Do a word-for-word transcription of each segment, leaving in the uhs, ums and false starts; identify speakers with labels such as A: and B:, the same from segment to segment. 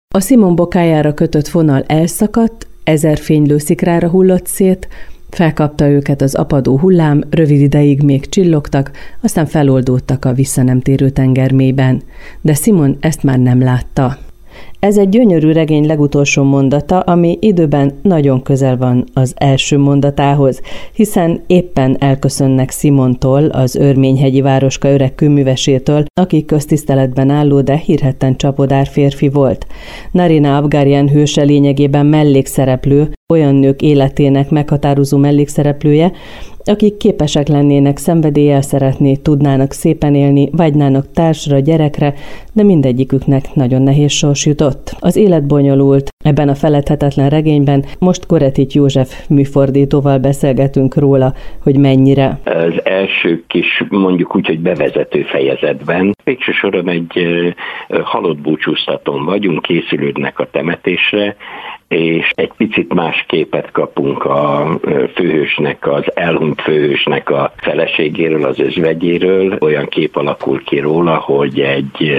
A: A Simon bokájára kötött vonal elszakadt, ezer fénylő szikrára hullott szét, felkapta őket az apadó hullám, rövid ideig még csillogtak, aztán feloldódtak a vissza nem térő tengermélyben. De Simon ezt már nem látta. Ez egy gyönyörű regény legutolsó mondata, ami időben nagyon közel van az első mondatához, hiszen éppen elköszönnek Simontól, az örményhegyi városka öreg kőművesétől, aki köztiszteletben álló, de hírhedten csapodár férfi volt. Narina Abgaryan hőse lényegében mellékszereplő, olyan nők életének meghatározó mellékszereplője, akik képesek lennének szenvedéllyel szeretni, tudnának szépen élni, vágynának társra, gyerekre, de mindegyiküknek nagyon nehéz sors jutott. Az élet bonyolult. Ebben a feledhetetlen regényben most Koretic József műfordítóval beszélgetünk róla, hogy mennyire.
B: Az első kis, mondjuk úgy, hogy bevezető fejezetben végső soron egy halott búcsúztatón vagyunk, készülődnek a temetésre, és egy picit más képet kapunk a főhősnek, az elhunyt főhősnek a feleségéről, az özvegyéről. Olyan kép alakul ki róla, hogy egy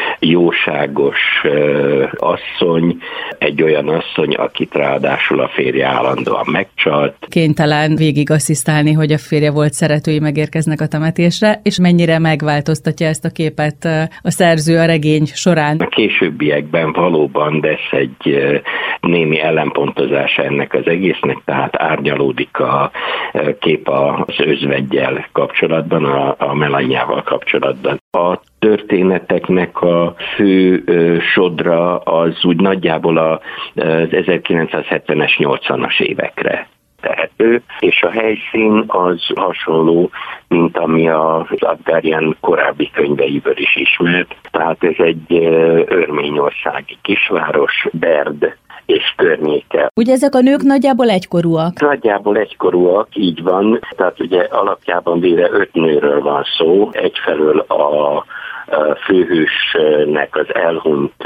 B: jóságos asszony, egy olyan asszony, akit ráadásul a férje állandóan megcsalt.
A: Kénytelen végig asszisztálni, hogy a férje volt szeretői megérkeznek a temetésre, és mennyire megváltoztatja ezt a képet a szerző a regény során.
B: A későbbiekben valóban lesz egy némi ellenpontozása ennek az egésznek, tehát árnyalódik a kép az özveggyel kapcsolatban, a, a Melanyával kapcsolatban. A történeteknek a fő sodra az úgy nagyjából az ezerkilencszázhetvenes, nyolcvanas évekre tehető, és a helyszín az hasonló, mint ami az Abgaryan korábbi könyveiből is ismert. Tehát ez egy örményországi kisváros, Berd és környéke.
A: Ugye ezek a nők nagyjából egykorúak?
B: Nagyjából egykorúak, így van. Tehát ugye alapjában véve öt nőről van szó. Egyfelől a főhősnek, az elhunyt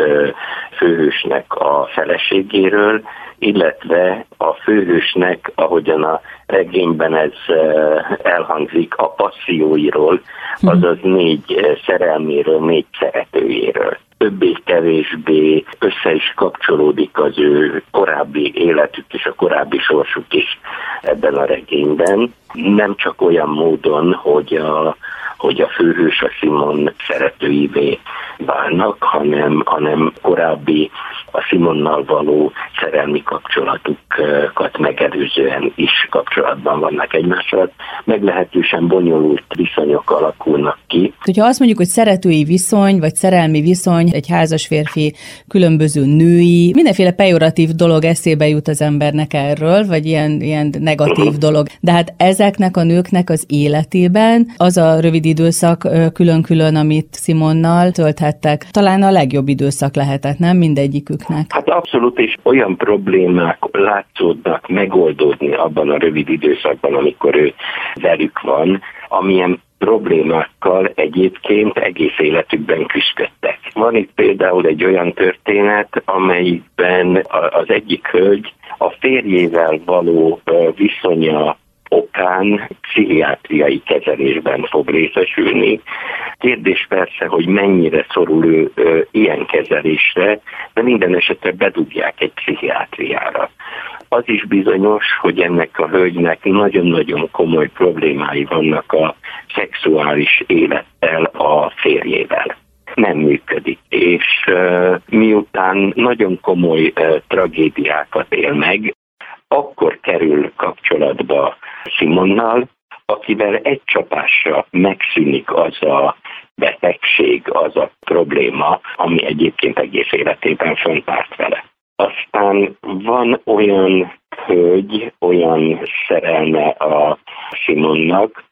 B: főhősnek a feleségéről, illetve a főhősnek, ahogyan a regényben ez elhangzik, a passzióiról, azaz négy szerelméről, négy szeretőjéről. Többé-kevésbé össze is kapcsolódik az ő korábbi életük és a korábbi sorsuk is ebben a regényben. Nem csak olyan módon, hogy a, hogy a főhős a Simon szeretőivé válnak, hanem, hanem korábbi a Simonnal való szerelmi kapcsolatukat megelőzően is kapcsolatban vannak egymással. Meglehetősen bonyolult viszonyok alakulnak ki.
A: Hogyha azt mondjuk, hogy szeretői viszony, vagy szerelmi viszony, egy házas férfi, különböző női, mindenféle pejoratív dolog eszébe jut az embernek erről, vagy ilyen, ilyen negatív dolog. De hát ezeknek a nőknek az életében az a rövid időszak külön-külön, amit Simonnal tölthettek, talán a legjobb időszak lehetett, nem mindegyiküknek?
B: Hát abszolút, és olyan problémák látszódnak megoldódni abban a rövid időszakban, amikor ő velük van, amilyen problémákkal egyébként egész életükben küzdöttek. Van itt például egy olyan történet, amelyben az egyik hölgy a férjével való viszonya okán pszichiátriai kezelésben fog részesülni. Kérdés persze, hogy mennyire szorul ő ö, ilyen kezelésre, de minden esetre bedugják egy pszichiátriára. Az is bizonyos, hogy ennek a hölgynek nagyon-nagyon komoly problémái vannak a szexuális élettel a férjével. Nem működik. És uh, miután nagyon komoly uh, tragédiákat él meg, akkor kerül kapcsolatba Simonnal, akivel egy csapásra megszűnik az a betegség, az a probléma, ami egyébként egész életében fönntárt vele. Aztán van olyan hölgy, olyan szerelme a Simonnak,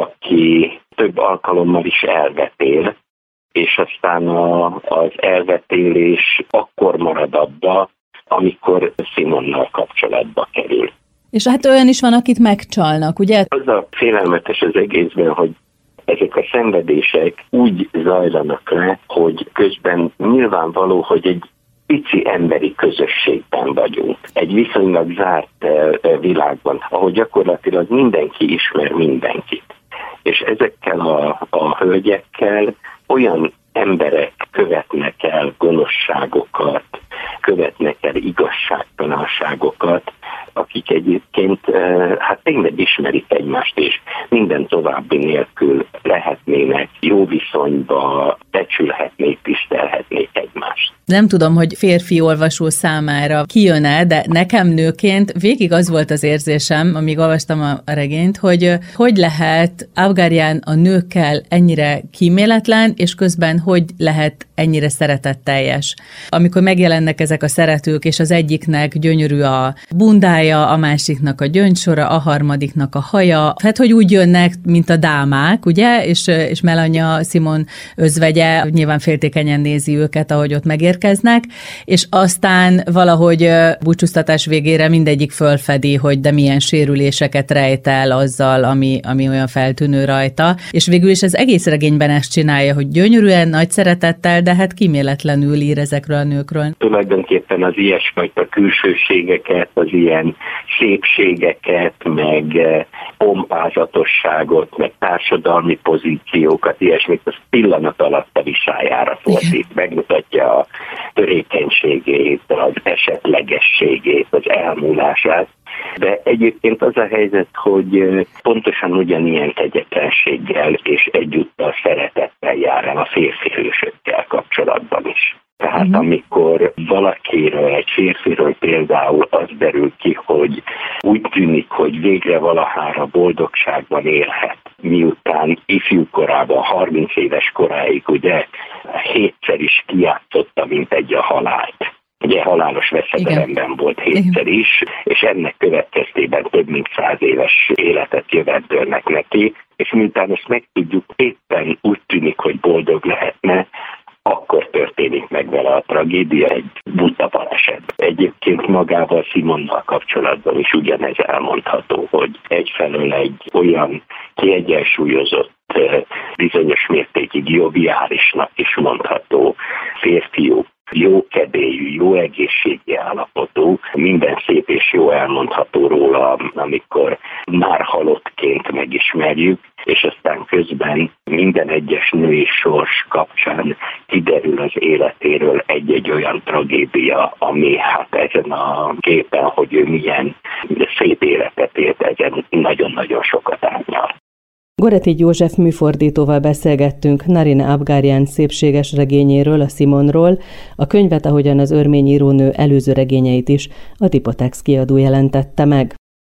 B: aki több alkalommal is elvetél, és aztán a, az elvetélés akkor marad abba, amikor Simonnal kapcsolatba kerül.
A: És hát olyan is van, akit megcsalnak, ugye?
B: Az a félelmetes az egészben, hogy ezek a szenvedések úgy zajlanak le, hogy közben nyilvánvaló, hogy egy pici emberi közösségben vagyunk. Egy viszonylag zárt világban, ahol gyakorlatilag mindenki ismer mindenkit. És ezekkel a, a hölgyekkel olyan emberek követnek el gonoszságokat, követnek el igazságtalanságokat, akik egyébként hát tényleg ismerik egymást, és minden további nélkül lehetnének jó viszonyba, becsülhetnék, tisztelhetnék egymást.
C: Nem tudom, hogy férfi olvasó számára kijön-e, de nekem nőként végig az volt az érzésem, amíg olvastam a regényt, hogy hogy lehet Abgaryan a nőkkel ennyire kíméletlen, és közben hogy lehet ennyire szeretetteljes. Amikor megjelennek ezek a szeretők, és az egyiknek gyönyörű a bundája, a másiknak a gyöngysora, a harmadiknak a haja, hát hogy úgy jönnek, mint a dámák, ugye, és, és Melania Simon özvegye nyilván féltékenyen nézi őket, ahogy ott megérkeznek, és aztán valahogy búcsúztatás végére mindegyik fölfedi, hogy de milyen sérüléseket rejt el azzal, ami, ami olyan feltűnő rajta, és végül is az egész regényben ezt csinálja, hogy gyönyörűen, nagy szeretettel, de hát kíméletlenül ír ezekről a nőkről.
B: Tulajdonképpen az ilyesfajta külsőségeket, az ilyen szépségeket, meg pompázatosságot, meg társadalmi pozíciókat, ilyesmit, az pillanat alatt a visájára fordít, megmutatja a törékenységét, az esetlegességét, az elmúlását. De egyébként az a helyzet, hogy pontosan ugyanilyen kegyetlenséggel és egyúttal szeretettel jár el a férfi hősökkel kapcsolatban is. Tehát uh-huh. amikor valakiről, egy férfiről például az derül ki, hogy úgy tűnik, hogy végre valahára boldogságban élhet, miután ifjú korában, harminc éves koráig ugye hétszer is kijátszotta, mint egy a halált. Ugye halálos veszedelemben volt hétszer is, és ennek következtében több mint száz éves életet jöveddőlnek neki, és miután ezt megtudjuk, éppen úgy tűnik, hogy boldog lehetne, akkor történik meg vele a tragédia, egy buta baleset. Egyébként magával Simonnal kapcsolatban is ugyanez elmondható, hogy egyfelől egy olyan kiegyensúlyozott, bizonyos mértékig joviálisnak is mondható férfiú, jó kedélyű, jó egészségi állapotú, minden szép és jó elmondható róla, amikor már halottként megismerjük, és aztán közben minden egyes női sors kapcsán kiderül az életéről egy-egy olyan tragédia, ami hát ezen a képen, hogy ő milyen szép életet élt, ezen nagyon-nagyon sokat árnyal.
A: Goretti József műfordítóval beszélgettünk Narine Abgaryan szépséges regényéről, a Simonról, a könyvet, ahogyan az örmény írónő előző regényeit is a Tipotex kiadó jelentette meg.